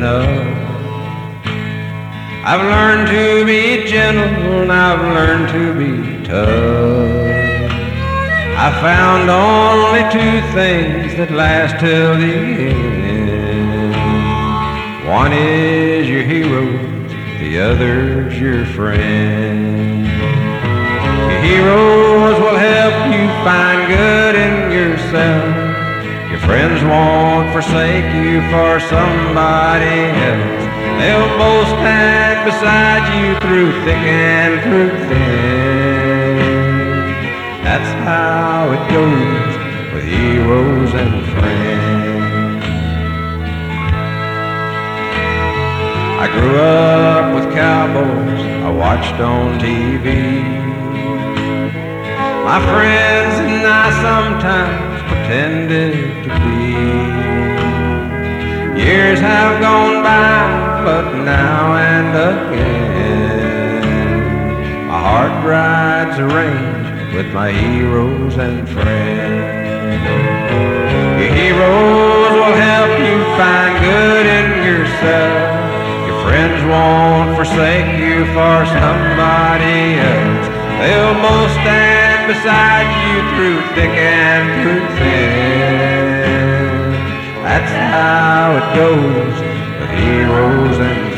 enough. I've learned to be gentle and I've learned to be tough. I found only two things that last till the end. One is your hero, the other's your friend. Your heroes will help you find good in yourself. Your friends won't forsake you for somebody else. They'll both stand beside you through thick and through thin. That's how it goes with heroes and friends. I grew up with cowboys I watched on TV. My friends and I sometimes pretended to be. Years have gone by, but now and again my heart rides a range with my heroes and friends. Your heroes will help you find good in yourself. Your friends won't forsake you for somebody else. They'll both stand beside you through thick and through thin. That's how it goes with heroes and